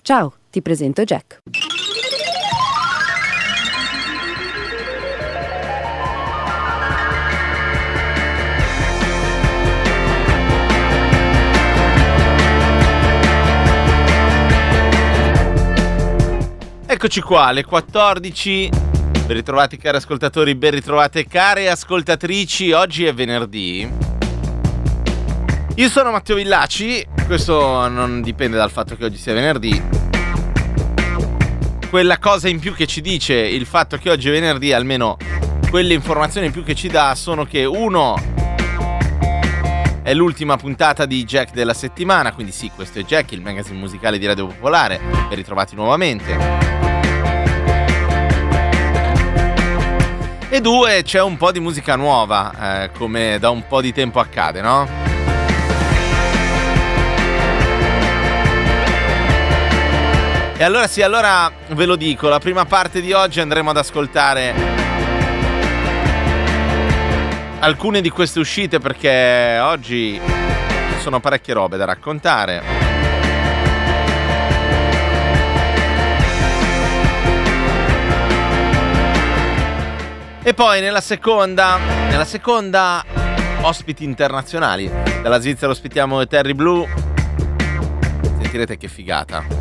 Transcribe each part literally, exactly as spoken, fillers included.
Ciao, ti presento Jack. Eccoci qua, alle quattordici. Ben ritrovati cari ascoltatori, ben ritrovate care ascoltatrici. Oggi è venerdì. Io sono Matteo Villaci. Questo non dipende dal fatto che oggi sia venerdì. Quella cosa in più che ci dice il fatto che oggi è venerdì, almeno quelle informazioni in più che ci dà, sono che uno è l'ultima puntata di Jack della settimana. Quindi sì, questo è Jack, il magazine musicale di Radio Popolare. Ben ritrovati nuovamente. E due, c'è un po' di musica nuova, eh, come da un po' di tempo accade, no? E allora sì, allora ve lo dico, la prima parte di oggi andremo ad ascoltare alcune di queste uscite, perché oggi ci sono parecchie robe da raccontare. E poi nella seconda, nella seconda ospiti internazionali. Dalla Svizzera ospitiamo Terry Blue. Sentirete che figata.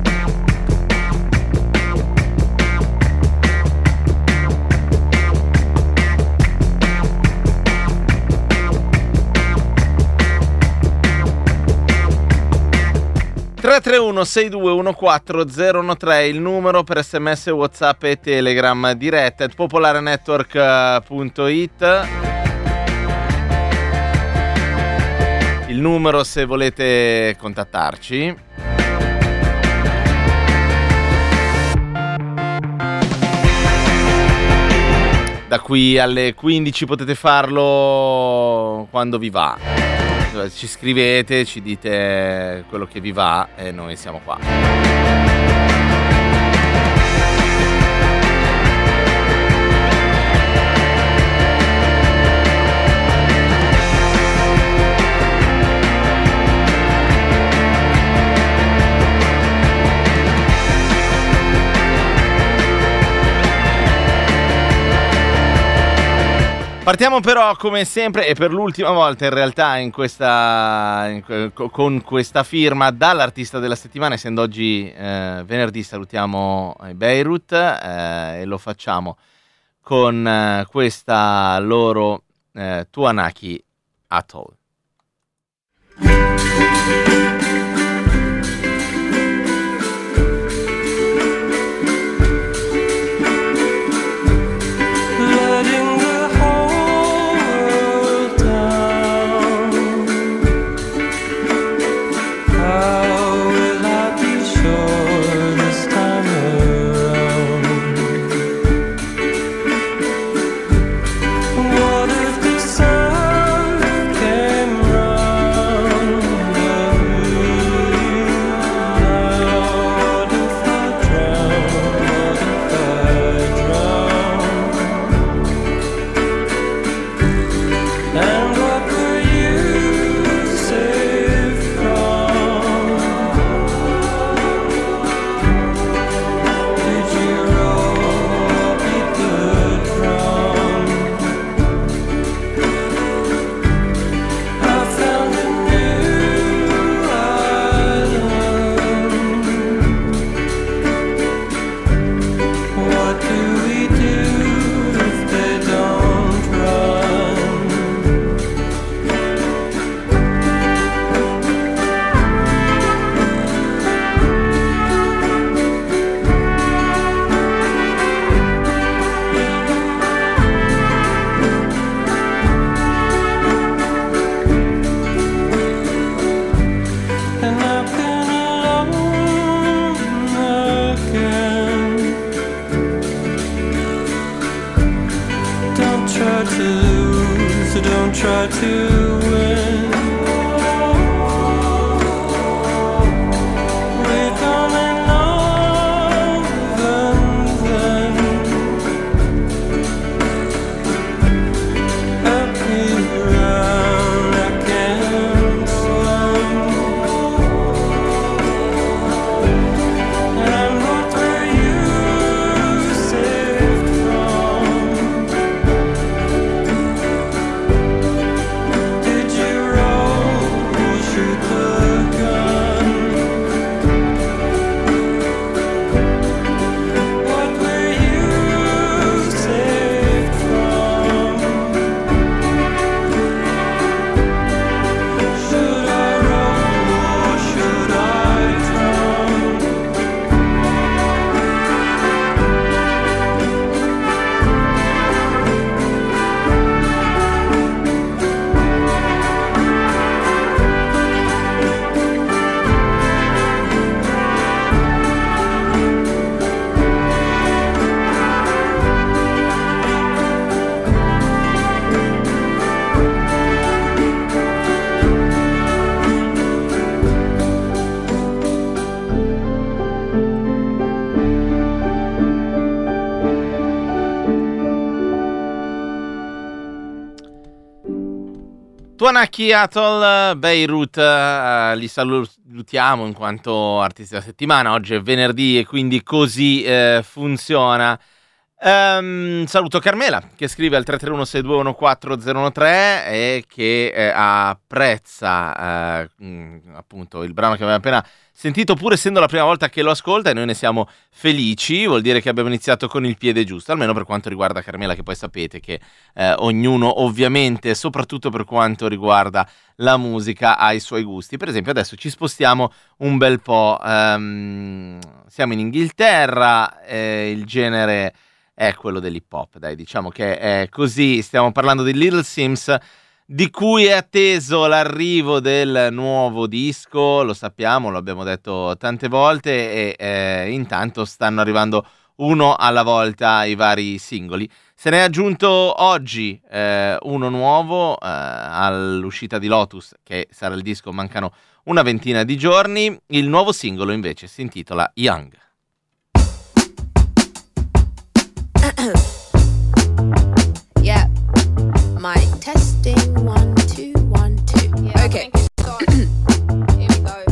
tre tre uno sei due uno quattro zero uno tre il numero per sms, WhatsApp e Telegram, diretta at popolarenetwork punto it. Il numero se volete contattarci. Da qui alle quindici potete farlo quando vi va. Ci scrivete, ci dite quello che vi va e noi siamo qua. Partiamo però come sempre e per l'ultima volta in realtà in questa, in, con questa firma dall'artista della settimana, essendo oggi eh, venerdì salutiamo Beirut eh, e lo facciamo con eh, questa loro eh, Tuanaki Atoll. Tuanaki Atoll, Beirut, uh, li salutiamo in quanto artisti della settimana. Oggi è venerdì e quindi così uh, funziona. Um, saluto Carmela che scrive al tre tre uno sei due uno quattro zero uno tre e che eh, apprezza eh, mh, appunto il brano che aveva appena sentito, pur essendo la prima volta che lo ascolta, e noi ne siamo felici. Vuol dire che abbiamo iniziato con il piede giusto, almeno per quanto riguarda Carmela, che poi sapete che eh, ognuno ovviamente, soprattutto per quanto riguarda la musica, ha i suoi gusti. Per esempio adesso ci spostiamo un bel po', um, siamo in Inghilterra, eh, il genere è quello dell'hip hop, dai, diciamo che è così. Stiamo parlando di Little Sims, di cui è atteso l'arrivo del nuovo disco, lo sappiamo, lo abbiamo detto tante volte, e eh, intanto stanno arrivando uno alla volta i vari singoli. Se ne è aggiunto oggi eh, uno nuovo eh, all'uscita di Lotus, che sarà il disco, mancano una ventina di giorni. Il nuovo singolo invece si intitola Young. Yeah, mic testing one two one two. Yeah, okay. Here we go.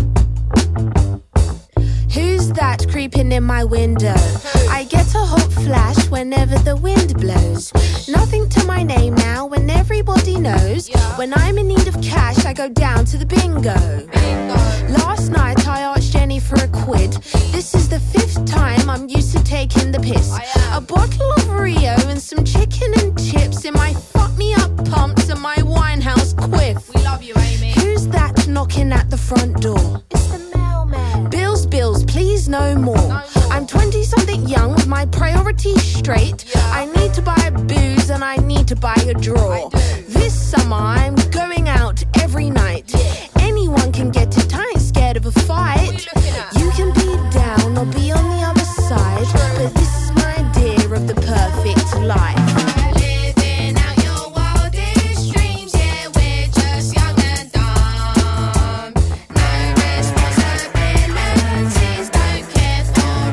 Who's that creeping in my window? I get a hot flash whenever the wind blows. Nothing to my name now when everybody knows. When I'm in need of cash, I go down to the bingo. Last night I asked Jenny for a quid. This is the fifth time I'm used to taking the piss. A bottle of Rio and some chicken and chips in my fuck me up pumps and my Winehouse quiff. We love you, Amy. Who's that knocking at the front door? It's the mailman. Bills, bills, please no more. No more. I'm twenty something young with my priorities straight. Yeah. I need to buy booze and I need to buy a draw. This summer I'm going out every night. Yeah. Anyone can get it, I ain't scared of a fight. You can be down or be on the other side, but this is my idea of the perfect life. Living out your wildest dreams, yeah, we're just young and dumb. No responsibilities, don't care for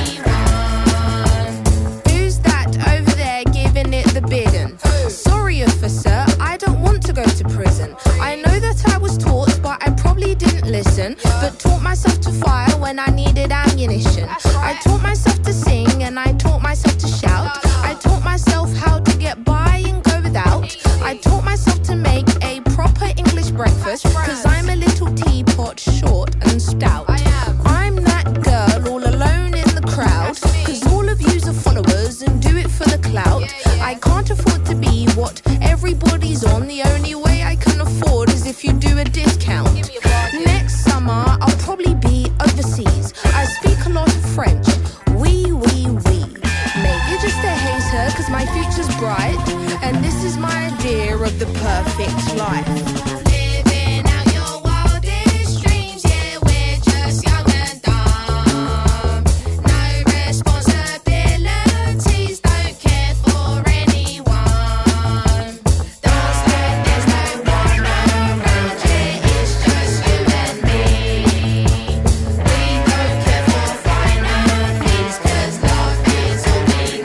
anyone. Who's that over there giving it the bidding? Sorry, officer, I don't want to go to prison. I know that I was taught, but I probably didn't listen. But taught myself to fire when I needed ammunition. I taught myself to sing and I taught myself to shout. I taught myself how to get by and go without. I taught myself to make a proper English breakfast, cause I'm a little teapot, short and stout. I'm that girl all alone in the crowd, cause all of yous are followers and do it for the clout. I can't afford to be what everybody's on. The only way I can afford is if you do a discount. Next summer I'll probably be overseas. I speak a lot of French. Oui, oui, oui. Maybe just a hater, cause my future's bright. And this is my idea of the perfect life. Living out your wildest dreams, yeah, we're just young and dumb. No responsibilities, don't care for anyone. Don't stand, there's no one around, yeah, it's just you and me. We don't care for finances, cause love is all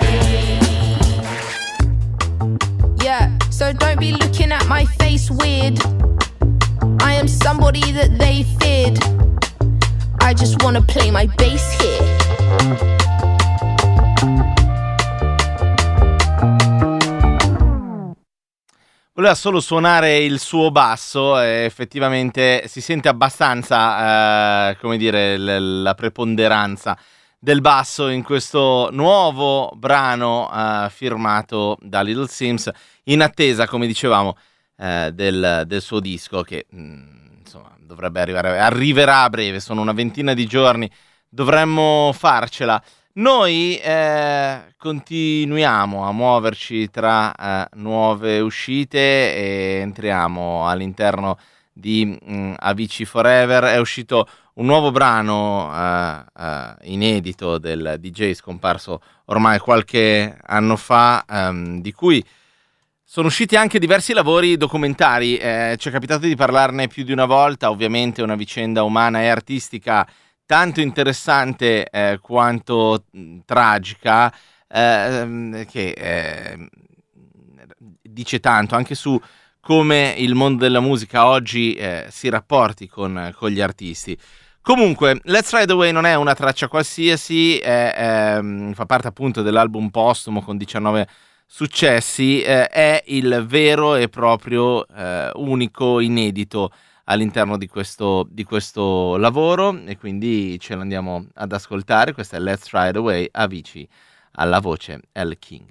we need. Yeah, so don't be looking at my face weird. I am somebody that they feared. I just wanna play my bass here. Voleva solo suonare il suo basso e effettivamente si sente abbastanza, eh, come dire, l- la preponderanza del basso in questo nuovo brano eh, firmato da Little Sims, in attesa, come dicevamo, eh, del, del suo disco che mh, insomma dovrebbe arrivare, arriverà a breve, sono una ventina di giorni, dovremmo farcela. Noi eh, continuiamo a muoverci tra eh, nuove uscite e entriamo all'interno di mh, Avicii Forever. È uscito un nuovo brano eh, eh, inedito del D J scomparso ormai qualche anno fa, ehm, di cui sono usciti anche diversi lavori documentari. Eh, ci è capitato di parlarne più di una volta. Ovviamente una vicenda umana e artistica tanto interessante eh, quanto mh, tragica, eh, che eh, dice tanto anche su come il mondo della musica oggi eh, si rapporti con, con gli artisti. Comunque, Let's Ride Away non è una traccia qualsiasi, è, è, fa parte appunto dell'album postumo con diciannove successi, eh, è il vero e proprio eh, unico inedito all'interno di questo, di questo lavoro, e quindi ce l'andiamo ad ascoltare. Questa è Let's Ride Away, Avicii alla voce, Elle King.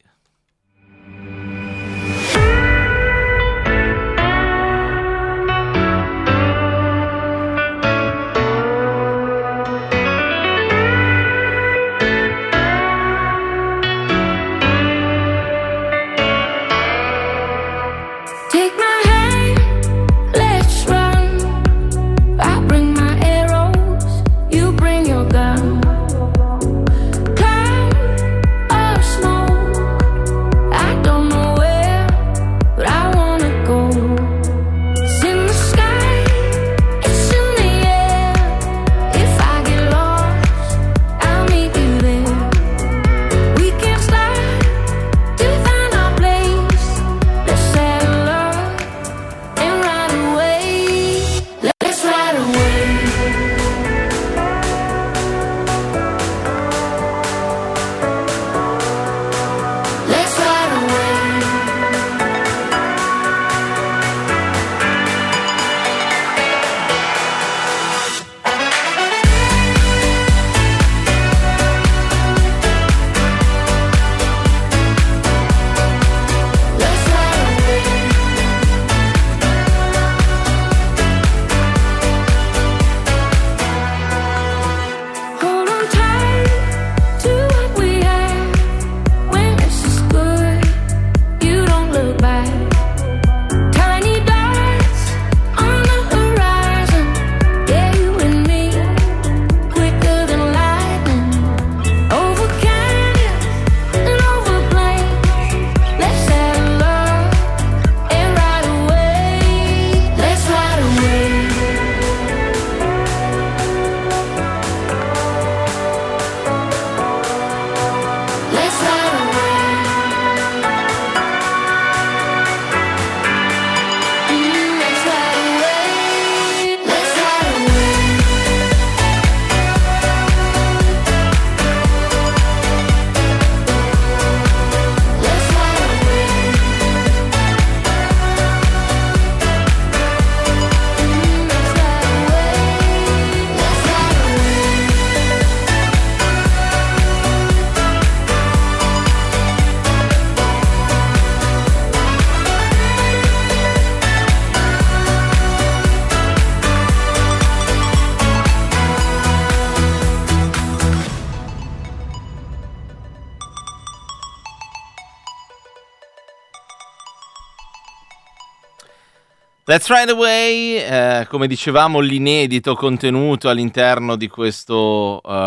Let's Ride Away, eh, come dicevamo, l'inedito contenuto all'interno di questo uh,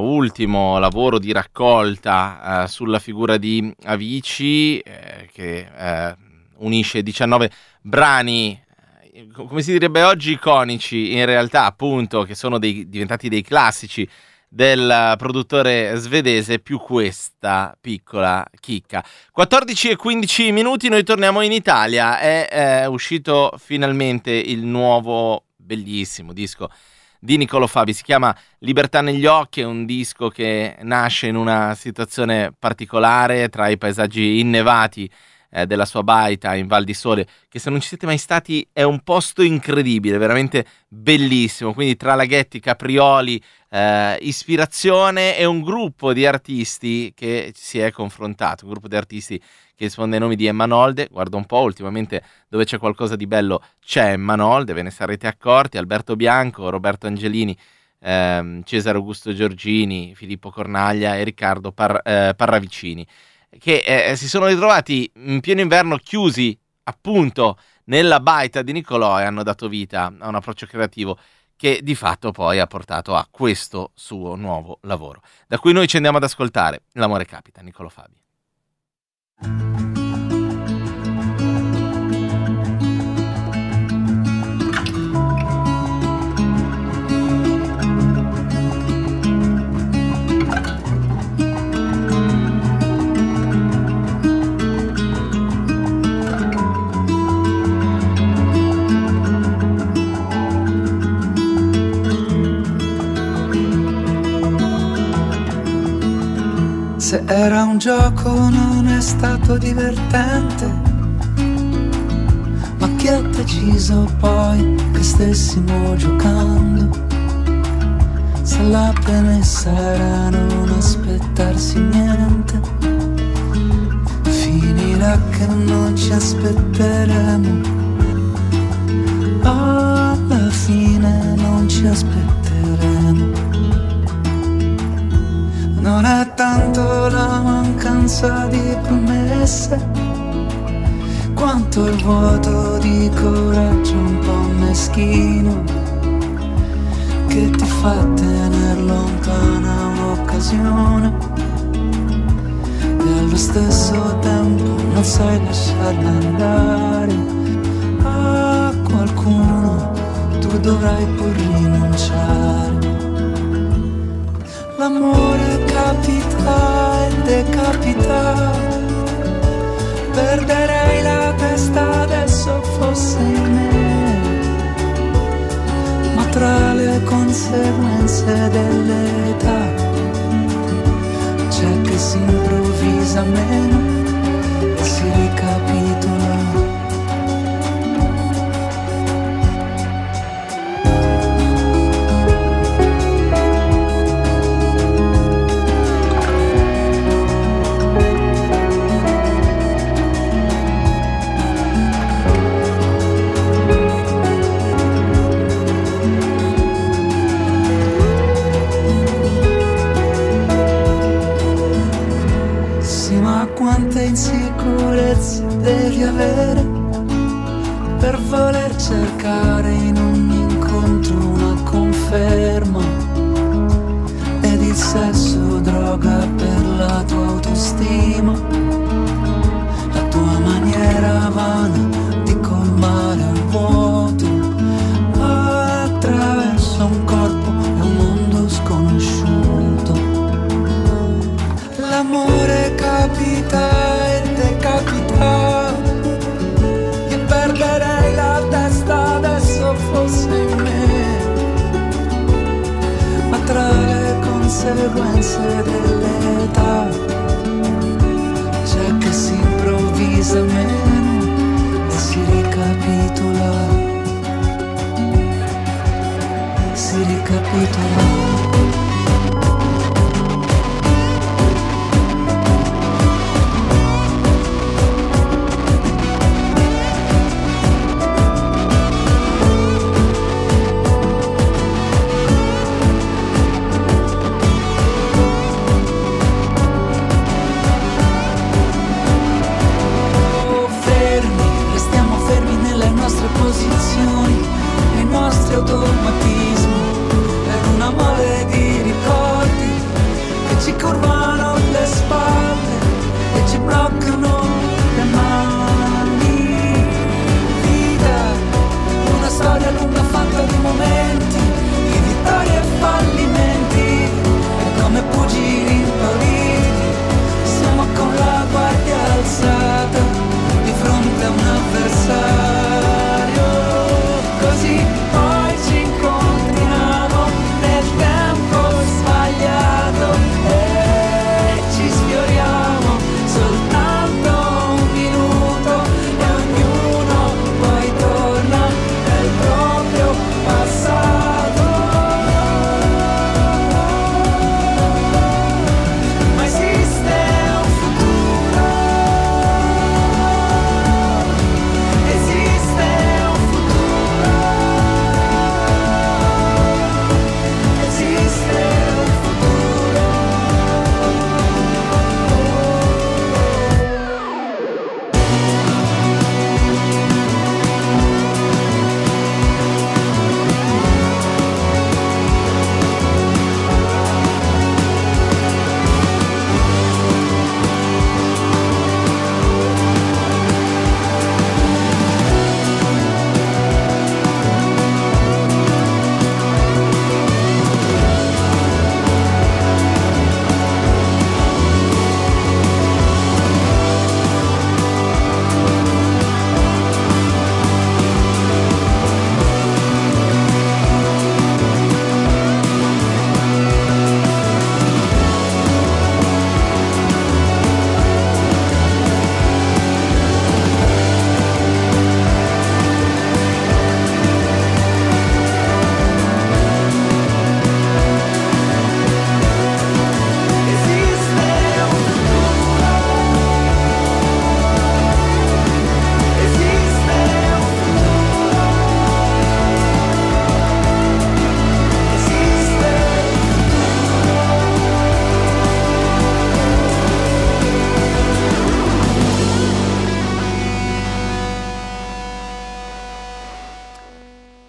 ultimo lavoro di raccolta uh, sulla figura di Avicii, eh, che eh, unisce diciannove brani, eh, come si direbbe oggi, iconici, in realtà appunto, che sono dei, diventati dei classici del produttore svedese, più questa piccola chicca. quattordici e quindici minuti, noi torniamo in Italia. È, è uscito finalmente il nuovo bellissimo disco di Niccolò Fabi, si chiama Libertà negli occhi, è un disco che nasce in una situazione particolare tra i paesaggi innevati eh, della sua baita in Val di Sole, che se non ci siete mai stati è un posto incredibile, veramente bellissimo, quindi tra laghetti, caprioli, eh, ispirazione, e un gruppo di artisti che si è confrontato, un gruppo di artisti che risponde ai nomi di Emma Nolde. Guarda un po', ultimamente dove c'è qualcosa di bello c'è Emma Nolde, ve ne sarete accorti, Alberto Bianco, Roberto Angelini, ehm, Cesare Augusto Giorgini, Filippo Cornaglia e Riccardo Par- eh, Parravicini, che eh, si sono ritrovati in pieno inverno chiusi appunto nella baita di Niccolò e hanno dato vita a un approccio creativo che di fatto poi ha portato a questo suo nuovo lavoro, da cui noi ci andiamo ad ascoltare L'amore capita, Niccolò Fabi. Se era un gioco non è stato divertente, ma chi ha deciso poi che stessimo giocando? Se la premessa era non aspettarsi niente, finirà che non ci aspetteremo, alla fine non ci aspetteremo. Non è tanto la mancanza di promesse, quanto il vuoto di coraggio un po' meschino, che ti fa tener lontana un'occasione e allo stesso tempo non sai lasciarla andare a qualcuno, tu dovrai pur rinunciare. L'amore capita e decapita, perderei la testa adesso fosse in me, ma tra le conseguenze dell'età c'è che si improvvisa meno e si ricapitola. Quante insicurezze devi avere per voler cercare in ogni incontro una conferma, ed il sesso droga per la tua autostima, la tua maniera vana di colmare il vuoto attraverso un corpo e un mondo sconosciuto. L'amore capita e decapita, io perderei la testa adesso fosse in me, ma tra le conseguenze dell'età c'è che si improvvisa meno e si ricapitola, si ricapitola. Posizioni, i nostri automatismi, per una maledì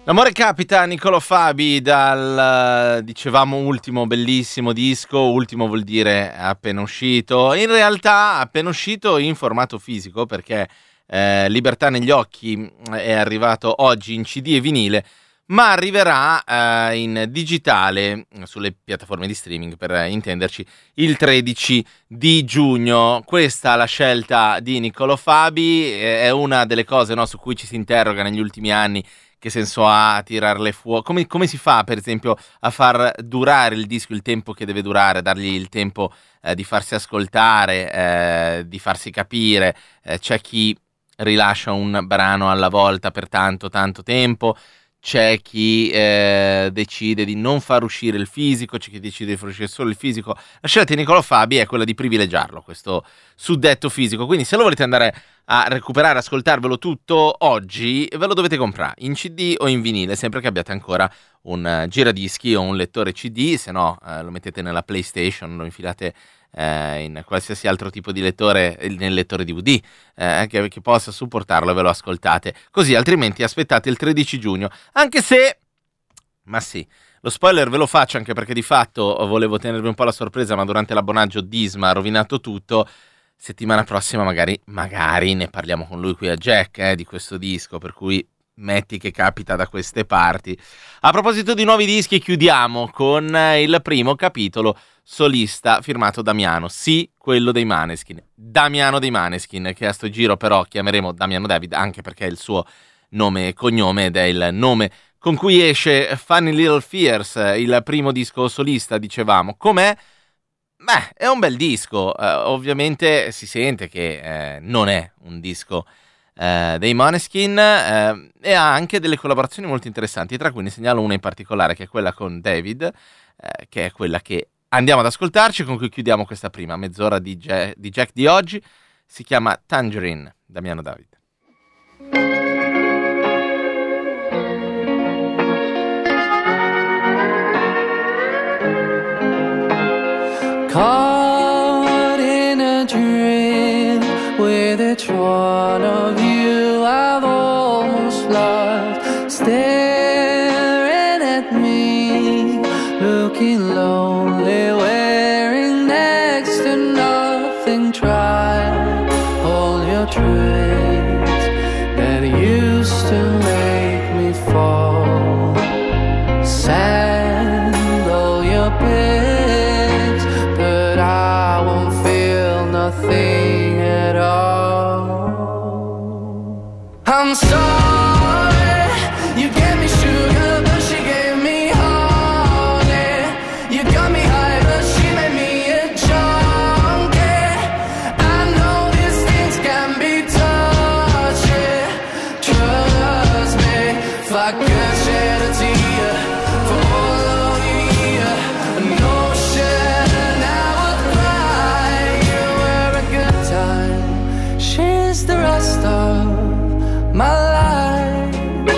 L'amore capita, Niccolò Fabi, dal, dicevamo, ultimo bellissimo disco. Ultimo vuol dire appena uscito. In realtà appena uscito in formato fisico, perché eh, Libertà negli occhi è arrivato oggi in C D e vinile, ma arriverà eh, in digitale sulle piattaforme di streaming, per intenderci, il tredici di giugno. Questa è la scelta di Niccolò Fabi, è una delle cose, no, su cui ci si interroga negli ultimi anni. Che senso ha tirarle fuori? Come, come si fa, per esempio, a far durare il disco il tempo che deve durare, dargli il tempo eh, di farsi ascoltare, eh, di farsi capire? Eh, c'è chi rilascia un brano alla volta per tanto, tanto tempo. C'è chi eh, decide di non far uscire il fisico, c'è chi decide di far uscire solo il fisico. La scelta di Niccolò Fabi è quella di privilegiarlo, questo suddetto fisico. Quindi se lo volete andare a recuperare, ascoltarvelo tutto oggi, ve lo dovete comprare in C D o in vinile, sempre che abbiate ancora un uh, giradischi o un lettore C D, se no uh, lo mettete nella PlayStation, lo infilate eh, in qualsiasi altro tipo di lettore, nel lettore D V D eh, che, che possa supportarlo, e ve lo ascoltate così. Altrimenti aspettate il tredici giugno, anche se, ma sì, lo spoiler ve lo faccio, anche perché di fatto volevo tenervi un po' la sorpresa, ma durante l'abbonaggio Disma ha rovinato tutto. Settimana prossima magari, magari ne parliamo con lui qui a Jack eh, di questo disco, per cui metti che capita da queste parti. A proposito di nuovi dischi, chiudiamo con il primo capitolo solista firmato Damiano, sì, quello dei Maneskin, Damiano dei Maneskin, che a sto giro però chiameremo Damiano David, anche perché è il suo nome e cognome ed è il nome con cui esce Funny Little Fears, il primo disco solista, dicevamo. Com'è? Beh, è un bel disco, uh, ovviamente si sente che eh, non è un disco eh, dei Måneskin, eh, e ha anche delle collaborazioni molto interessanti, tra cui ne segnalo una in particolare, che è quella con David, eh, che è quella che andiamo ad ascoltarci, con cui chiudiamo questa prima mezz'ora di, Jack di, Jack di oggi. Si chiama Tangerine, Damiano David. Caught in a dream with each one of you I've almost loved, staring at me, looking lonely, wearing next to nothing. Try all your tricks that used to make me fall. Send all your pics, I won't feel nothing at all. I'm sorry, you gave me sugar, but she gave me honey. You got me high, but she made me a junkie. I know these things can be touchy. Trust me, if I could shed a tear for all of you, no the rest of my life,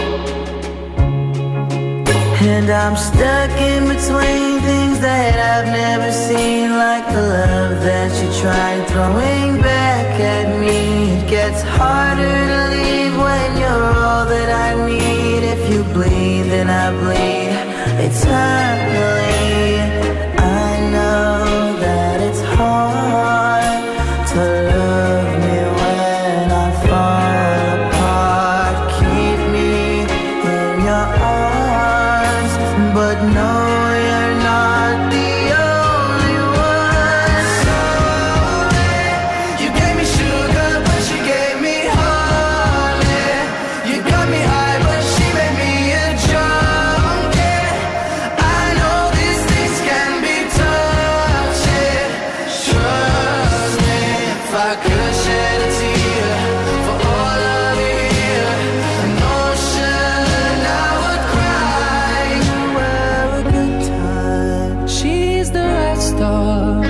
and I'm stuck in between things that I've never seen, like the love that you tried throwing back at me. It gets harder to leave when you're all that I need. If you bleed, then I bleed eternally. I know that it's hard to love me when I fall apart. Keep me in your arms, but no, you're not the only one. Sorry, you gave me sugar, but she gave me honey. You got me high, but she made me a junkie. I know these things can be touchy. Trust me, if I could shed a tear for all of you, an ocean I would cry. You were a good time. She's the rest of my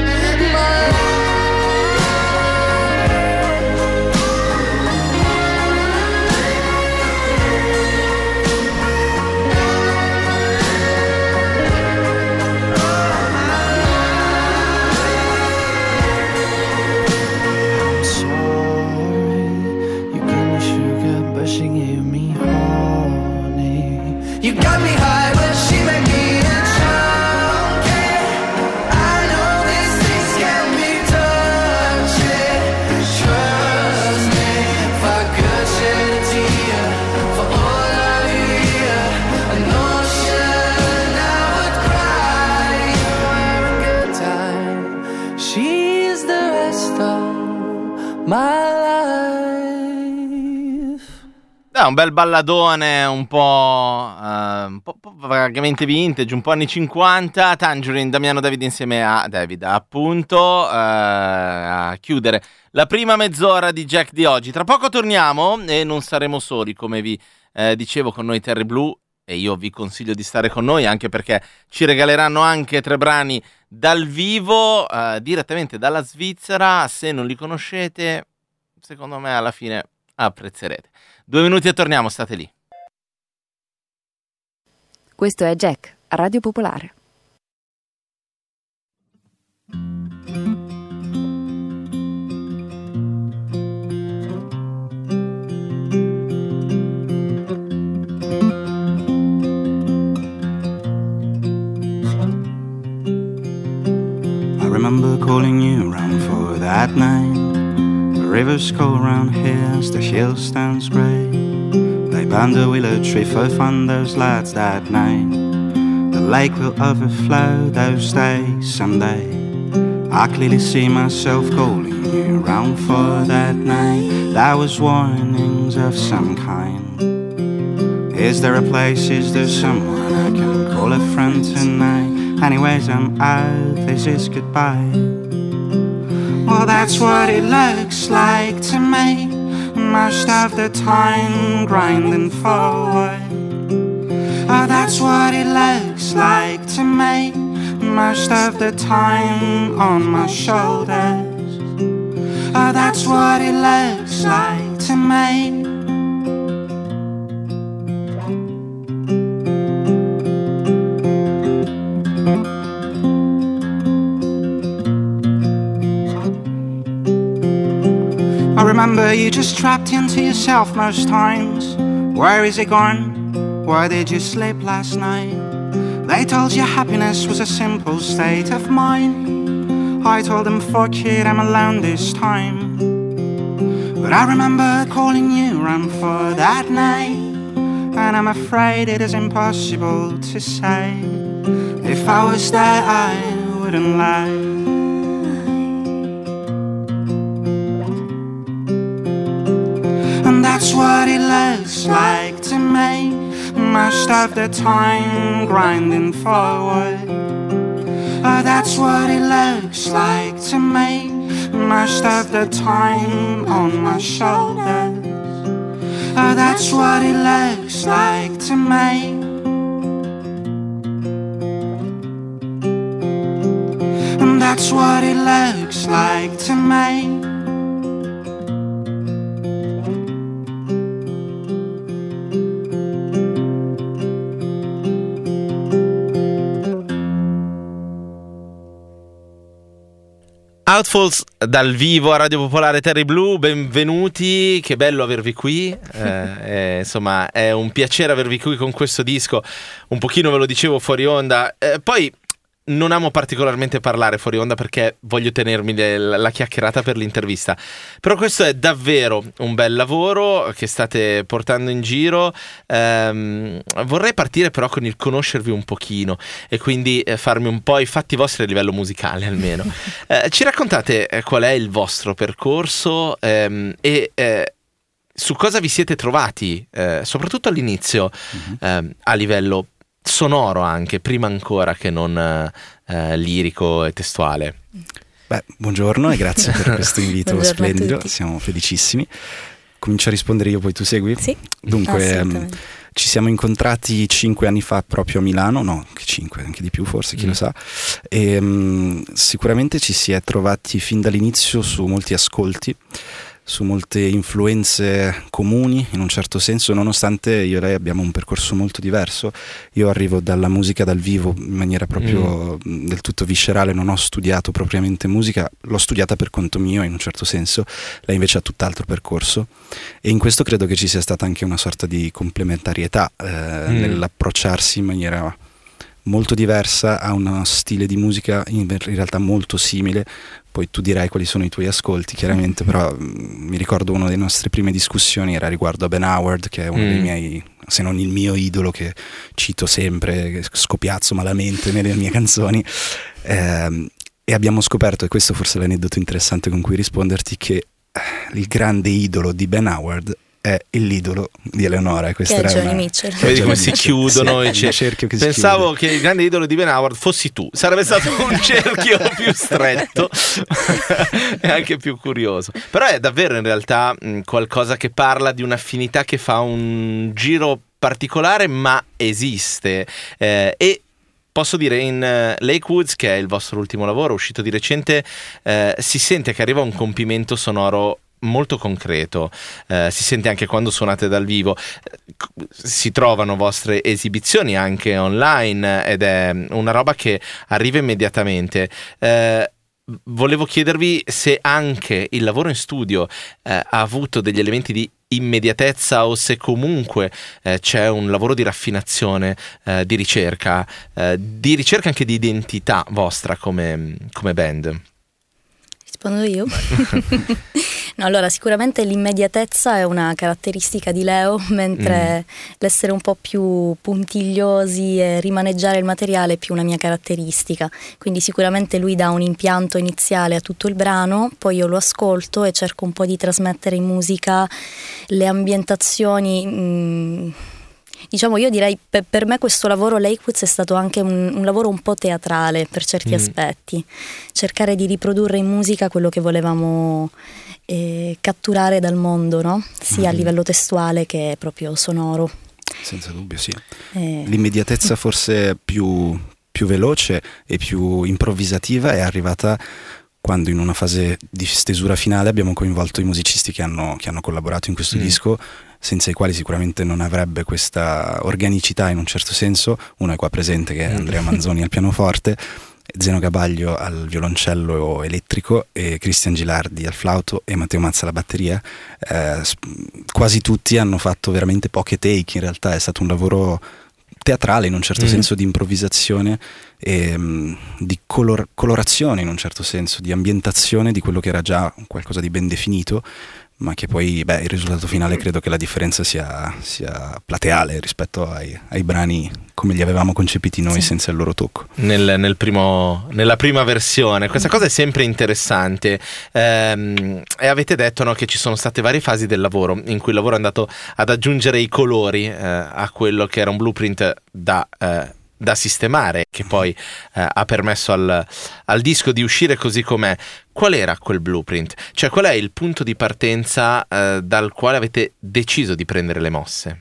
sorry, you gave me sugar, but she gave me honey. Beh, un bel balladone un po', uh, un po', po' vagamente vintage, un po' anni cinquanta. Tangerine, Damiano David insieme a David, appunto, uh, a chiudere la prima mezz'ora di Jack di oggi. Tra poco torniamo e non saremo soli, come vi eh, dicevo, con noi Terry Blue, e io vi consiglio di stare con noi anche perché ci regaleranno anche tre brani dal vivo, uh, direttamente dalla Svizzera. Se non li conoscete, secondo me alla fine apprezzerete. Due minuti e torniamo, state lì. Questo è Jack, a Radio Popolare. I remember calling you around for that night. The rivers go round here as the hill stands grey. They burned a willow tree for fun, those lads, that night. The lake will overflow those days someday. I clearly see myself calling you around for that night. That was warnings of some kind. Is there a place, is there someone I can call a friend tonight? Anyways, I'm out, this is goodbye. Well, that's what it looks like to me, most of the time grinding forward. Oh, that's what it looks like to me, most of the time on my shoulders. Oh, that's what it looks like to me. I remember you just trapped into yourself most times. Where is it gone? Where did you sleep last night? They told you happiness was a simple state of mind. I told them fuck it, I'm alone this time. But I remember calling you around for that night, and I'm afraid it is impossible to say. If I was there I wouldn't lie. That's what it looks like to me, most of the time grinding forward. Oh, that's what it looks like to me, most of the time on my shoulders. Oh, that's what it looks like to me. And that's what it looks like to me. Outfalls dal vivo a Radio Popolare, Terry Blue, benvenuti, che bello avervi qui, eh, eh, insomma è un piacere avervi qui con questo disco, un pochino ve lo dicevo fuori onda, eh, poi non amo particolarmente parlare fuori onda perché voglio tenermi le, la chiacchierata per l'intervista, però questo è davvero un bel lavoro che state portando in giro. ehm, vorrei partire però con il conoscervi un pochino e quindi eh, farmi un po' i fatti vostri a livello musicale almeno. eh, ci raccontate eh, qual è il vostro percorso ehm, e eh, su cosa vi siete trovati eh, soprattutto all'inizio, mm-hmm. eh, a livello sonoro anche, prima ancora che non eh, lirico e testuale. Beh, buongiorno e grazie per questo invito splendido, siamo felicissimi. Comincio a rispondere io, poi tu segui? Sì. Dunque, um, ci siamo incontrati cinque anni fa proprio a Milano, no, che cinque, anche di più forse, chi mm. lo sa. E um, sicuramente ci si è trovati fin dall'inizio su molti ascolti, su molte influenze comuni in un certo senso, nonostante io e lei abbiamo un percorso molto diverso. Io arrivo dalla musica dal vivo in maniera proprio mm. del tutto viscerale, non ho studiato propriamente musica, l'ho studiata per conto mio in un certo senso, lei invece ha tutt'altro percorso e in questo credo che ci sia stata anche una sorta di complementarietà eh, mm. nell'approcciarsi in maniera molto diversa a uno stile di musica in, in realtà molto simile. Poi tu dirai quali sono i tuoi ascolti chiaramente, però mh, mi ricordo una delle nostre prime discussioni era riguardo a Ben Howard, che è uno mm. dei miei, se non il mio idolo, che cito sempre, che scopiazzo malamente nelle mie canzoni, eh, e abbiamo scoperto, e questo forse è l'aneddoto interessante con cui risponderti, che il grande idolo di Ben Howard è l'idolo di Eleonora. E questa che è era Joni una... Mitchell. Vedi come si chiudono sì, i cer- cerchio che si Pensavo chiude. che il grande idolo di Ben Howard fossi tu. Sarebbe stato un cerchio più stretto e anche più curioso. Però è davvero in realtà mh, qualcosa che parla di un'affinità che fa un giro particolare, ma esiste. Eh, e posso dire, in uh, Lake Woods, che è il vostro ultimo lavoro uscito di recente, eh, si sente che arriva un compimento sonoro molto concreto, eh, si sente anche quando suonate dal vivo, si trovano vostre esibizioni anche online ed è una roba che arriva immediatamente. Eh, volevo chiedervi se anche il lavoro in studio eh, ha avuto degli elementi di immediatezza o se comunque eh, c'è un lavoro di raffinazione, eh, di ricerca, eh, di ricerca anche di identità vostra come, come band. Rispondo io? No, allora sicuramente l'immediatezza è una caratteristica di Leo, mentre mm. l'essere un po' più puntigliosi e rimaneggiare il materiale è più una mia caratteristica. Quindi sicuramente lui dà un impianto iniziale a tutto il brano, poi io lo ascolto e cerco un po' di trasmettere in musica le ambientazioni. Mh, Diciamo, io direi per, per me questo lavoro Lake Woods è stato anche un, un lavoro un po' teatrale per certi mm. aspetti, cercare di riprodurre in musica quello che volevamo eh, catturare dal mondo, no? Sia mm. a livello testuale che proprio sonoro. Senza dubbio, sì. Eh. L'immediatezza forse più, più veloce e più improvvisativa è arrivata quando in una fase di stesura finale abbiamo coinvolto i musicisti che hanno, che hanno collaborato in questo mm. disco, senza i quali sicuramente non avrebbe questa organicità in un certo senso. Uno è qua presente, che è Andrea Manzoni al pianoforte, Zeno Gabaglio al violoncello elettrico e Cristian Gilardi al flauto e Matteo Mazza alla batteria. Eh, quasi tutti hanno fatto veramente poche take, in realtà è stato un lavoro teatrale in un certo mm. senso, di improvvisazione e um, di color- colorazione in un certo senso, di ambientazione di quello che era già qualcosa di ben definito, ma che poi, beh, il risultato finale credo che la differenza sia, sia plateale rispetto ai, ai brani come li avevamo concepiti noi, sì, senza il loro tocco. Nel, nel primo, nella prima versione, questa cosa è sempre interessante. Ehm, e avete detto, no, che ci sono state varie fasi del lavoro in cui il lavoro è andato ad aggiungere i colori eh, a quello che era un blueprint da... Eh, da sistemare, che poi eh, ha permesso al, al disco di uscire così com'è. Qual era quel blueprint? Cioè, qual è il punto di partenza eh, dal quale avete deciso di prendere le mosse?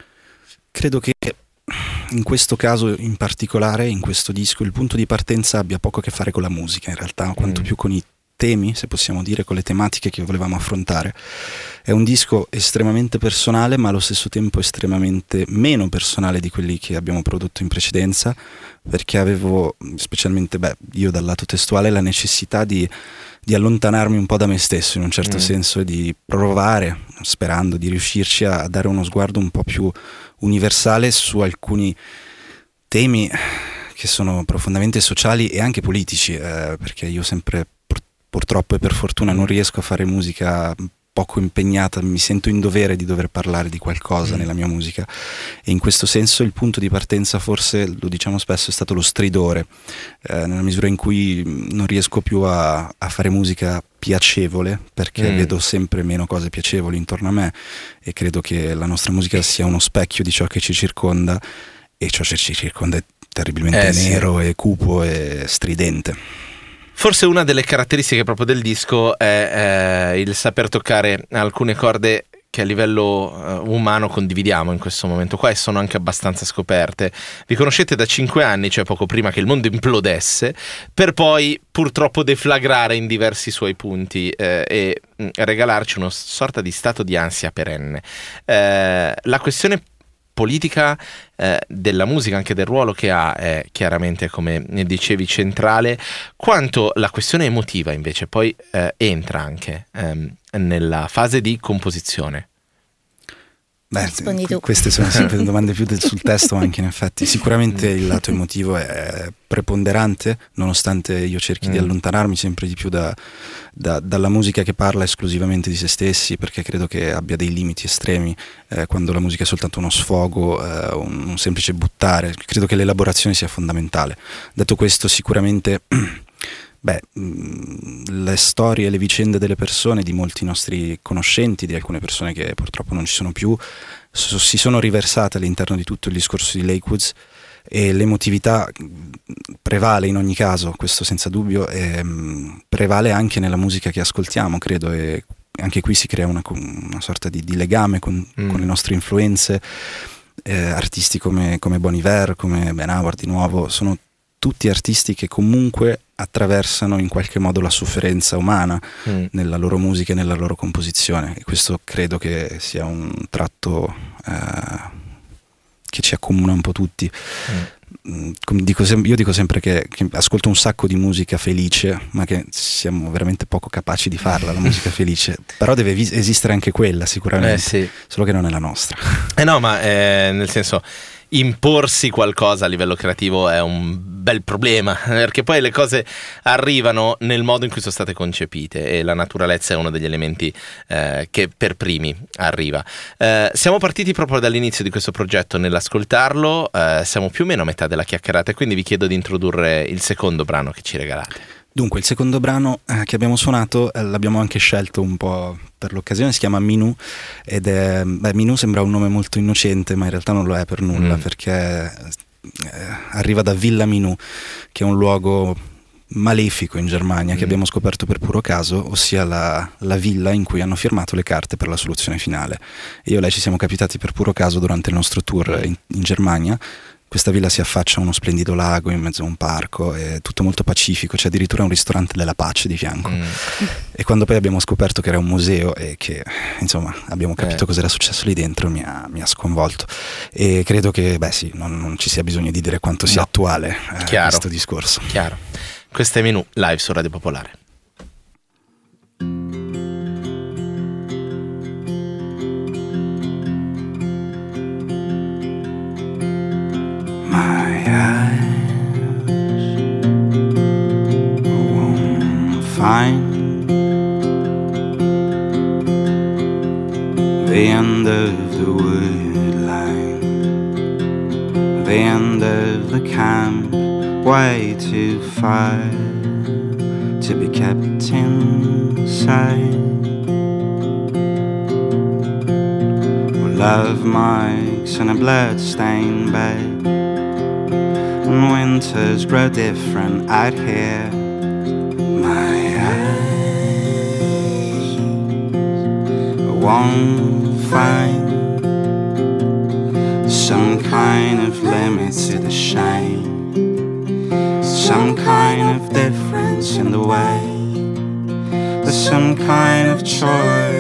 Credo che in questo caso in particolare, in questo disco, il punto di partenza abbia poco a che fare con la musica, in realtà, quanto mm. più con i temi, se possiamo dire, con le tematiche che volevamo affrontare. È un disco estremamente personale, ma allo stesso tempo estremamente meno personale di quelli che abbiamo prodotto in precedenza, perché avevo, specialmente beh, io dal lato testuale, la necessità di, di allontanarmi un po' da me stesso in un certo mm. senso, e di provare, sperando di riuscirci, a, a dare uno sguardo un po' più universale su alcuni temi che sono profondamente sociali e anche politici, eh, perché io sempre purtroppo e per fortuna non riesco a fare musica poco impegnata, mi sento in dovere di dover parlare di qualcosa mm. nella mia musica, e in questo senso il punto di partenza, forse lo diciamo spesso, è stato lo stridore, eh, nella misura in cui non riesco più a, a fare musica piacevole, perché mm. vedo sempre meno cose piacevoli intorno a me, e credo che la nostra musica sia uno specchio di ciò che ci circonda, e ciò che ci circonda è terribilmente eh, nero sì. e cupo e stridente. Forse una delle caratteristiche proprio del disco è eh, il saper toccare alcune corde che a livello uh, umano condividiamo in questo momento qua, e sono anche abbastanza scoperte. Vi conoscete da cinque anni, cioè poco prima che il mondo implodesse, per poi purtroppo deflagrare in diversi suoi punti eh, e mh, regalarci una sorta di stato di ansia perenne. Eh, la questione politica eh, della musica, anche del ruolo che ha, è chiaramente, come ne dicevi, centrale, quanto la questione emotiva invece poi eh, entra anche ehm, nella fase di composizione. Beh, queste sono sempre domande più del, sul testo, anche in effetti. Sicuramente il lato emotivo è preponderante, nonostante io cerchi mm. di allontanarmi sempre di più da, da, dalla musica che parla esclusivamente di se stessi, perché credo che abbia dei limiti estremi eh, quando la musica è soltanto uno sfogo, eh, un, un semplice buttare. Credo che l'elaborazione sia fondamentale. Detto questo, sicuramente Beh, mh, le storie e le vicende delle persone, di molti nostri conoscenti, di alcune persone che purtroppo non ci sono più, so, si sono riversate all'interno di tutto il discorso di Lakewoods, e l'emotività prevale in ogni caso, questo senza dubbio, e, mh, prevale anche nella musica che ascoltiamo, credo, e anche qui si crea una, una sorta di, di legame con, mm. con le nostre influenze. Eh, artisti come, come Bon Iver, come Ben Howard di nuovo, sono tutti artisti che comunque attraversano in qualche modo la sofferenza umana mm. nella loro musica e nella loro composizione, e questo credo che sia un tratto eh, che ci accomuna un po' tutti. Mm. Dico sem- io dico sempre che, che ascolto un sacco di musica felice, ma che siamo veramente poco capaci di farla, la musica felice, però deve vi- esistere anche quella sicuramente, eh sì. solo che non è la nostra. Eh no, ma eh, nel senso, imporsi qualcosa a livello creativo è un bel problema, perché poi le cose arrivano nel modo in cui sono state concepite, e la naturalezza è uno degli elementi eh, che per primi arriva. Eh, siamo partiti proprio dall'inizio di questo progetto nell'ascoltarlo, eh, siamo più o meno a metà della chiacchierata, e quindi vi chiedo di introdurre il secondo brano che ci regalate. Dunque, il secondo brano eh, che abbiamo suonato eh, l'abbiamo anche scelto un po' per l'occasione, si chiama Minou, ed è, beh, Minou sembra un nome molto innocente, ma in realtà non lo è per nulla, mm. perché eh, arriva da Villa Minou, che è un luogo malefico in Germania, mm. che abbiamo scoperto per puro caso, ossia la, la villa in cui hanno firmato le carte per la soluzione finale. Io e lei ci siamo capitati per puro caso durante il nostro tour in, in Germania. Questa villa si affaccia a uno splendido lago in mezzo a un parco, è tutto molto pacifico, c'è addirittura un ristorante della pace di fianco. Mm. E quando poi abbiamo scoperto che era un museo e che insomma abbiamo capito eh. cos'era successo lì dentro, mi ha, mi ha sconvolto, e credo che beh sì, non, non ci sia bisogno di dire quanto sia no. attuale eh, questo discorso. Chiaro. Questo è Minou, live su Radio Popolare. My eyes won't find the end of the wood line, the end of the camp, way too far to be kept inside. Love marks and a blood-stained bed, and winters grow different out here. My eyes won't find some kind of limit to the shame, some kind of difference in the way, there's some kind of choice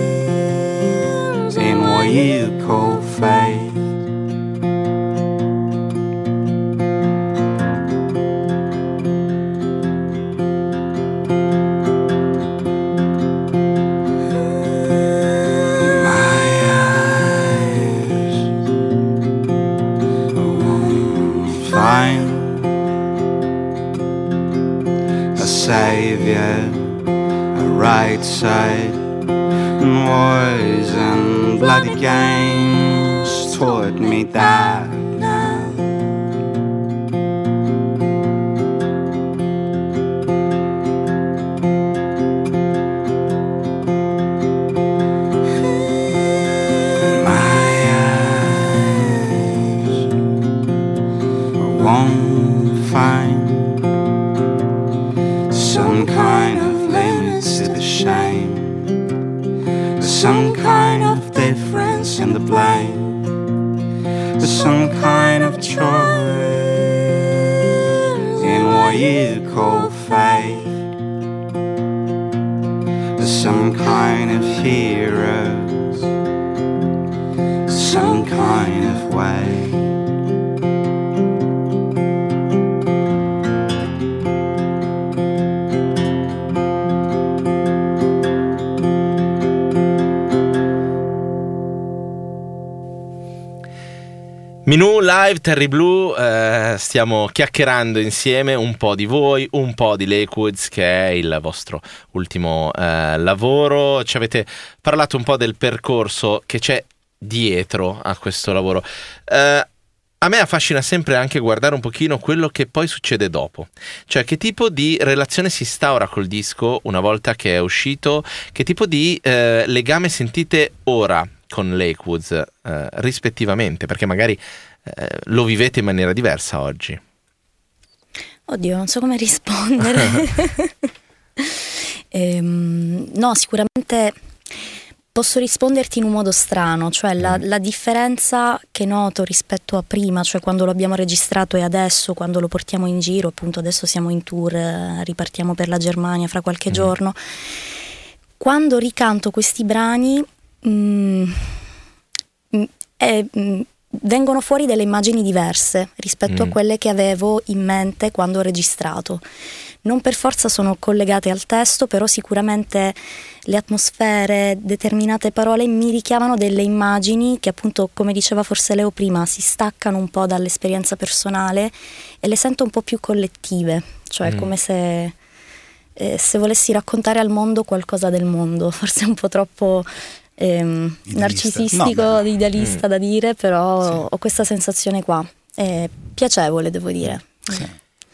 in what you call faith. Side and wars and bloody games taught me that now. My eyes won't find some kind of limits to the shame, some kind of difference in the blame, there's some kind of choice in what you call faith, there's some kind of heroes, some kind of way. Minou live, Terry Blue, eh, stiamo chiacchierando insieme un po' di voi, un po' di Lakewoods, che è il vostro ultimo eh, lavoro. Ci avete parlato un po' del percorso che c'è dietro a questo lavoro. Eh, A me affascina sempre anche guardare un pochino quello che poi succede dopo, cioè che tipo di relazione si instaura col disco una volta che è uscito, che tipo di eh, legame sentite ora con Lakewoods eh, rispettivamente, perché magari eh, lo vivete in maniera diversa oggi. Oddio, non so come rispondere. ehm, no, sicuramente posso risponderti in un modo strano, cioè la, la differenza che noto rispetto a prima, cioè quando lo abbiamo registrato e adesso, quando lo portiamo in giro, appunto adesso siamo in tour, eh, ripartiamo per la Germania fra qualche mm. giorno, quando ricanto questi brani mm, è, mm, vengono fuori delle immagini diverse rispetto mm. a quelle che avevo in mente quando ho registrato. Non per forza sono collegate al testo, però sicuramente le atmosfere, determinate parole mi richiamano delle immagini che appunto, come diceva forse Leo prima, si staccano un po' dall'esperienza personale e le sento un po' più collettive, cioè mm. come se, eh, se volessi raccontare al mondo qualcosa del mondo, forse un po' troppo ehm, narcisistico, no, idealista mm. da dire, però sì. ho questa sensazione qua, è piacevole devo dire. Sì.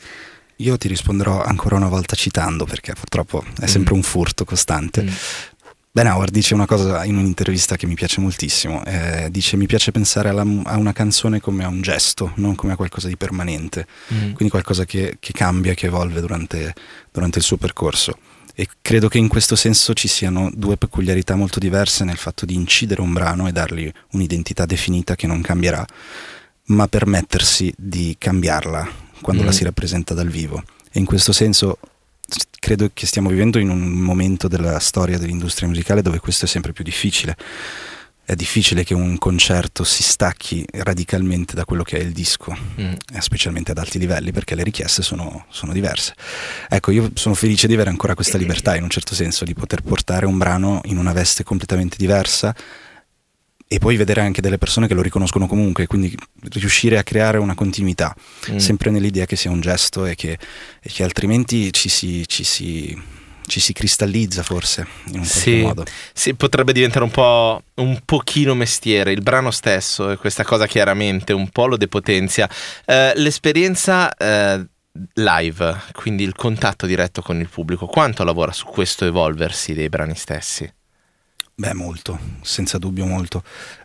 Io ti risponderò ancora una volta citando, perché purtroppo è sempre mm. un furto costante. Mm. Ben Howard dice una cosa in un'intervista che mi piace moltissimo, eh, dice: mi piace pensare alla, a una canzone come a un gesto, non come a qualcosa di permanente, mm. quindi qualcosa che, che cambia, che evolve durante, durante il suo percorso. E credo che in questo senso ci siano due peculiarità molto diverse nel fatto di incidere un brano e dargli un'identità definita che non cambierà, ma permettersi di cambiarla quando mm. la si rappresenta dal vivo. E in questo senso credo che stiamo vivendo in un momento della storia dell'industria musicale dove questo è sempre più difficile. È difficile che un concerto si stacchi radicalmente da quello che è il disco, mm. specialmente ad alti livelli, perché le richieste sono, sono diverse. Ecco, io sono felice di avere ancora questa libertà, in un certo senso, di poter portare un brano in una veste completamente diversa e poi vedere anche delle persone che lo riconoscono comunque, quindi riuscire a creare una continuità, mm. sempre nell'idea che sia un gesto e che, e che altrimenti ci si, ci, si, ci si cristallizza forse in un sì, qualche modo. Sì, potrebbe diventare un po' un pochino mestiere, il brano stesso, e questa cosa chiaramente un po' lo depotenzia. Eh, l'esperienza eh, live, quindi il contatto diretto con il pubblico, quanto lavora su questo evolversi dei brani stessi? Beh, molto, senza dubbio molto,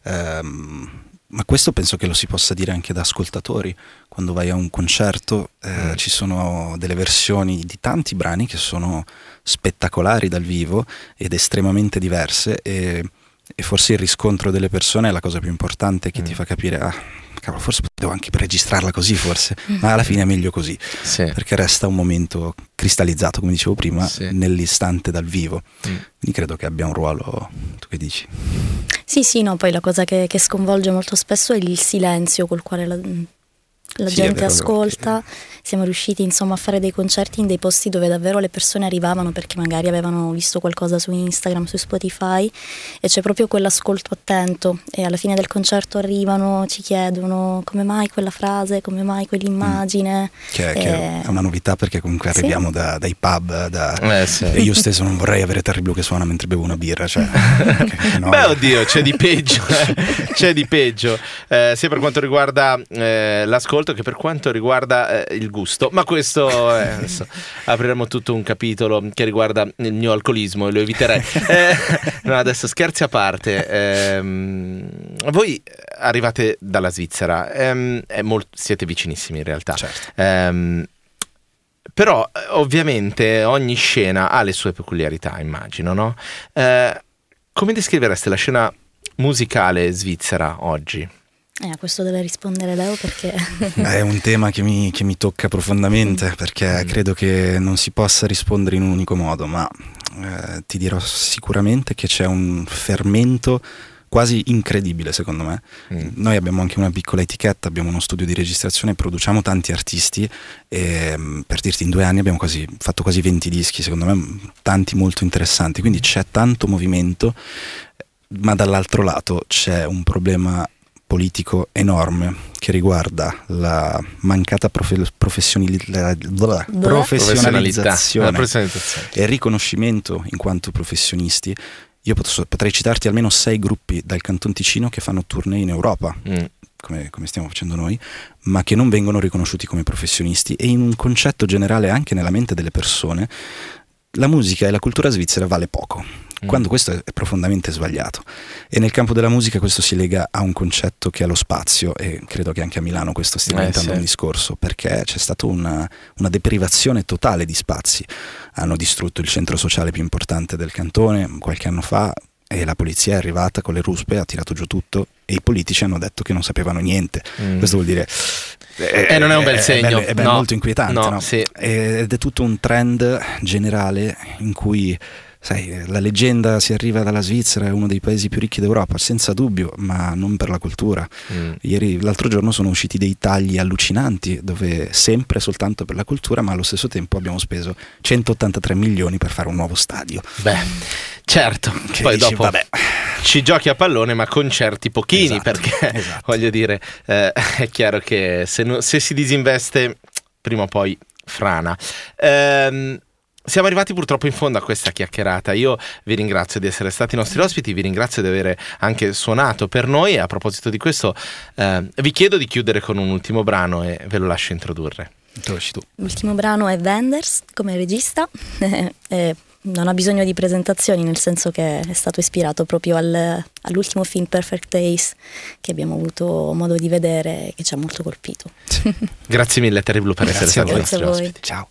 ehm, ma questo penso che lo si possa dire anche da ascoltatori. Quando vai a un concerto eh, mm. ci sono delle versioni di tanti brani che sono spettacolari dal vivo ed estremamente diverse, e, e forse il riscontro delle persone è la cosa più importante che mm. ti fa capire, ah, cavolo, forse potevo anche registrarla così forse, ma alla fine è meglio così, sì. perché resta un momento cristallizzato, come dicevo prima, sì. nell'istante dal vivo. Mm. Quindi credo che abbia un ruolo. Tu che dici? Sì, sì, no, poi la cosa che, che sconvolge molto spesso è il silenzio col quale la, la sì, gente ascolta. Che... Siamo riusciti insomma a fare dei concerti in dei posti dove davvero le persone arrivavano perché magari avevano visto qualcosa su Instagram, su Spotify, e c'è proprio quell'ascolto attento, e alla fine del concerto arrivano, ci chiedono come mai quella frase, come mai quell'immagine. Mm. Che, e... che è una novità, perché comunque arriviamo sì. da, dai pub da... eh, sì. e io stesso non vorrei avere Terry Blue che suona mentre bevo una birra, cioè, che, che no. Beh, oddio, c'è di peggio eh. c'è di peggio eh, sia per quanto riguarda eh, l'ascolto che per quanto riguarda eh, il gusto, ma questo eh, adesso apriremo tutto un capitolo che riguarda il mio alcolismo e lo eviterei. eh, no, adesso scherzi a parte, ehm, voi arrivate dalla Svizzera, ehm, è molt- siete vicinissimi in realtà, certo. ehm, però ovviamente ogni scena ha le sue peculiarità, immagino, no? Eh, come descrivereste la scena musicale svizzera oggi? Eh, questo deve rispondere Leo, perché è un tema che mi, che mi tocca profondamente, perché credo che non si possa rispondere in un unico modo, ma eh, ti dirò sicuramente che c'è un fermento quasi incredibile, secondo me. Mm. Noi abbiamo anche una piccola etichetta, abbiamo uno studio di registrazione, produciamo tanti artisti e, per dirti, in due anni abbiamo quasi, fatto quasi venti dischi, secondo me tanti molto interessanti, quindi c'è tanto movimento, ma dall'altro lato c'è un problema politico enorme che riguarda la mancata profe- professionalizza- professionalizzazione e il riconoscimento in quanto professionisti. Io potrei citarti almeno sei gruppi dal Canton Ticino che fanno tournée in Europa, mm. come, come stiamo facendo noi, ma che non vengono riconosciuti come professionisti. E in un concetto generale anche nella mente delle persone, la musica e la cultura svizzera vale poco, quando questo è profondamente sbagliato. E nel campo della musica questo si lega a un concetto che è lo spazio, e credo che anche a Milano questo stia diventando eh, sì. un discorso, perché c'è stata una, una deprivazione totale di spazi. Hanno distrutto il centro sociale più importante del cantone qualche anno fa, e la polizia è arrivata con le ruspe, ha tirato giù tutto, e i politici hanno detto che non sapevano niente. Mm. Questo vuol dire E eh, non è un bel segno, è, è, è no. molto inquietante, no, no? Sì. Ed è tutto un trend generale in cui, sai, la leggenda si arriva dalla Svizzera, è uno dei paesi più ricchi d'Europa, senza dubbio, ma non per la cultura. Mm. Ieri, l'altro giorno sono usciti dei tagli allucinanti, dove sempre soltanto per la cultura, ma allo stesso tempo abbiamo speso centottantatré milioni per fare un nuovo stadio. Beh, certo, che poi dici, dopo vabbè, ci giochi a pallone, ma concerti pochini, esatto, perché esatto. voglio dire, eh, è chiaro che se, no, se si disinveste prima o poi frana. Ehm, siamo arrivati purtroppo in fondo a questa chiacchierata. Io vi ringrazio di essere stati i nostri ospiti, vi ringrazio di avere anche suonato per noi, e a proposito di questo eh, vi chiedo di chiudere con un ultimo brano e ve lo lascio introdurre. Tu. L'ultimo brano è Wenders come regista. eh, non ha bisogno di presentazioni, nel senso che è stato ispirato proprio al, all'ultimo film Perfect Days che abbiamo avuto modo di vedere e che ci ha molto colpito. Sì. Grazie mille Terry Blue per Grazie essere stati i Grazie nostri a voi. ospiti. Ciao.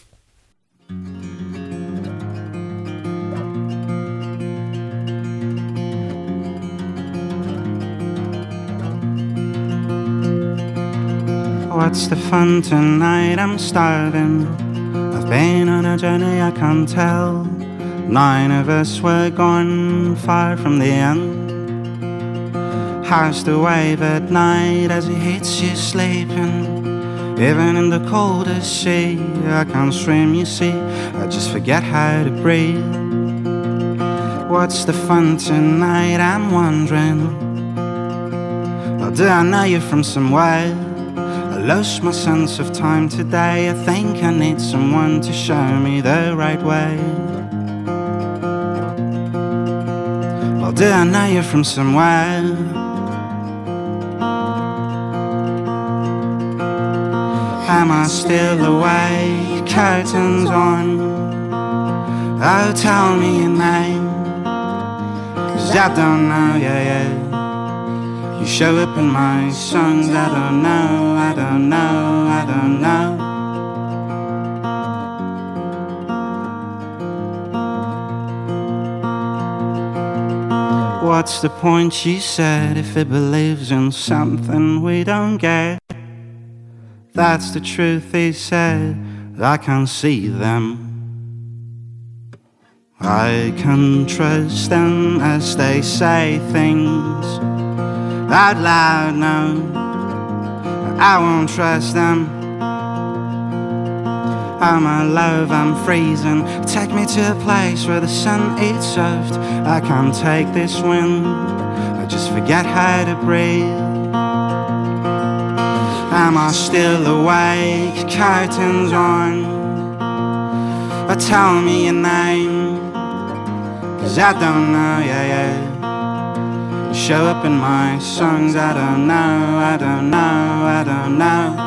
What's the fun tonight? I'm starving. I've been on a journey I can't tell. Nine of us were gone far from the end. How's the wave at night as it hits you sleeping? Even in the coldest sea, I can't swim, you see, I just forget how to breathe. What's the fun tonight? I'm wondering. Well, do I know you from somewhere? I lost my sense of time today. I think I need someone to show me the right way. Well, do I know you from somewhere? Am I still awake? Curtains on. Oh, tell me your name, 'cause I don't know, yeah, yeah. You show up in my songs, I don't know, I don't know, I don't know. What's the point, she said, if it believes in something we don't get? That's the truth, he said, I can't see them. I can trust them as they say things out loud, no, I won't trust them. Oh my love, I'm freezing. Take me to a place where the sun eats soft. I can't take this wind, I just forget how to breathe. Am I still awake? Curtains on. Oh, tell me your name, 'cause I don't know, yeah, yeah. You show up in my songs, I don't know, I don't know, I don't know.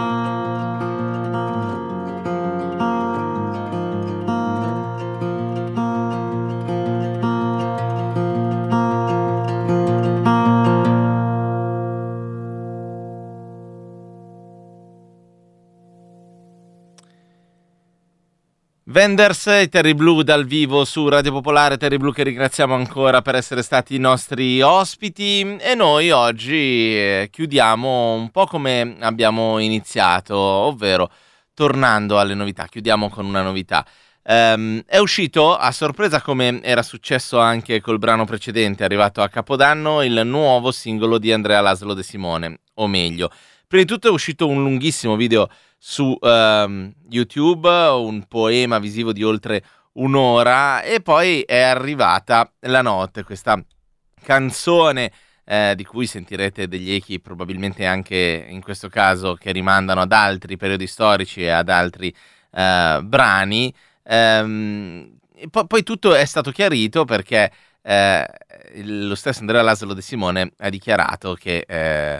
Wenders e Terry Blue dal vivo su Radio Popolare. Terry Blue che ringraziamo ancora per essere stati i nostri ospiti, e noi oggi eh, chiudiamo un po' come abbiamo iniziato, ovvero tornando alle novità. Chiudiamo con una novità. Um, è uscito a sorpresa, come era successo anche col brano precedente arrivato a Capodanno, il nuovo singolo di Andrea Laszlo De Simone, o meglio, prima di tutto è uscito un lunghissimo video su um, YouTube, un poema visivo di oltre un'ora, e poi è arrivata La Notte, questa canzone eh, di cui sentirete degli echi probabilmente anche in questo caso che rimandano ad altri periodi storici e ad altri eh, brani. Um, e po- poi tutto è stato chiarito perché eh, lo stesso Andrea Laszlo De Simone ha dichiarato che eh,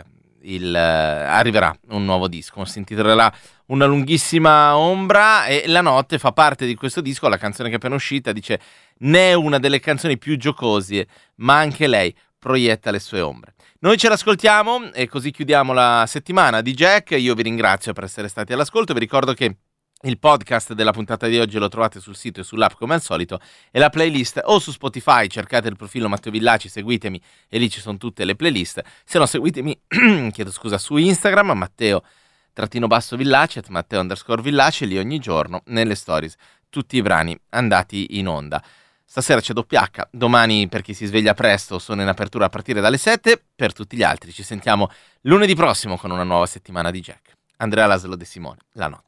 il, eh, arriverà un nuovo disco, si intitolerà Una lunghissima ombra, e La notte fa parte di questo disco. La canzone che è appena uscita dice: ne è una delle canzoni più giocose, ma anche lei proietta le sue ombre. Noi ce l'ascoltiamo e così chiudiamo la settimana di Jack. Io vi ringrazio per essere stati all'ascolto, vi ricordo che il podcast della puntata di oggi lo trovate sul sito e sull'app come al solito, e la playlist o su Spotify, cercate il profilo Matteo Villaci, seguitemi e lì ci sono tutte le playlist. Se no seguitemi, chiedo scusa, su Instagram, Matteo trattino basso Villaci, at Matteo underscore Villaci, e lì ogni giorno nelle stories tutti i brani andati in onda. Stasera c'è doppia acca, domani per chi si sveglia presto sono in apertura a partire dalle sette, per tutti gli altri ci sentiamo lunedì prossimo con una nuova settimana di Jack. Andrea Laslo De Simone, La notte.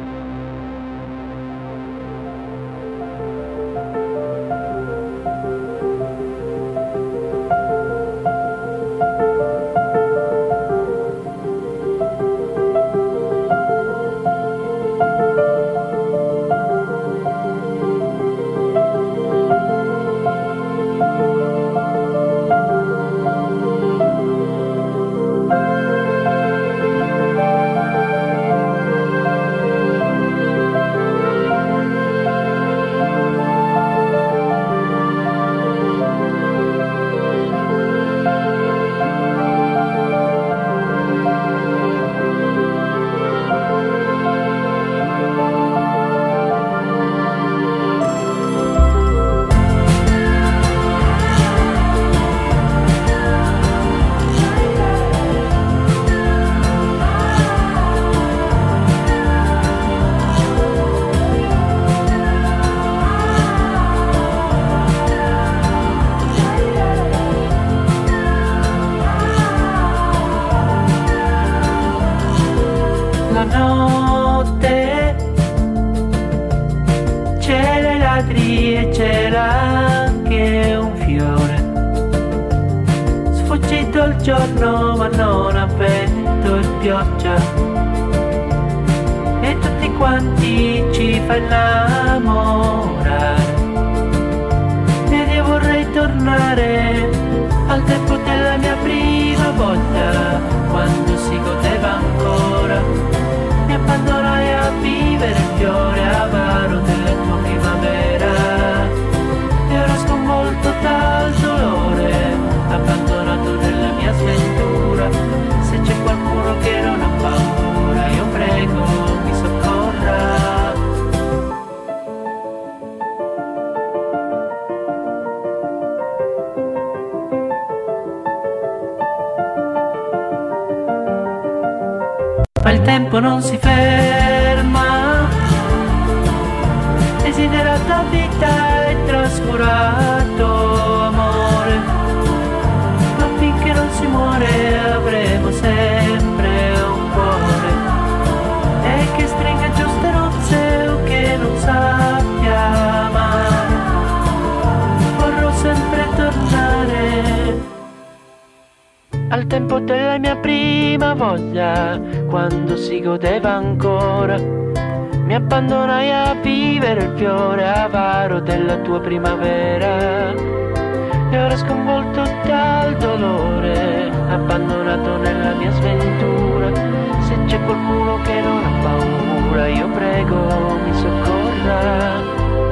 Giorno ma non avvento in pioggia, e tutti quanti ci fa innamorare, ed io vorrei tornare al tempo della mia prima volta, quando si godeva ancora. Mi abbandonai a vivere il fiore avaro della tua primavera, e ora sconvolto dal dolore, abbandonato nella mia sventura. Se c'è qualcuno che non ha paura, io prego mi soccorra. Ma il tempo non si ferma, desiderata vita è trascurato amore, ma finché non si muore avremo sempre un cuore, e che stringa giuste nozze o che non sappia amare, vorrò sempre tornare al tempo della mia prima voglia, quando si godeva ancora. Mi abbandonai a vivere il fiore avaro della tua primavera, e ora sconvolto dal dolore, abbandonato nella mia sventura. Se c'è qualcuno che non ha paura, io prego mi soccorra.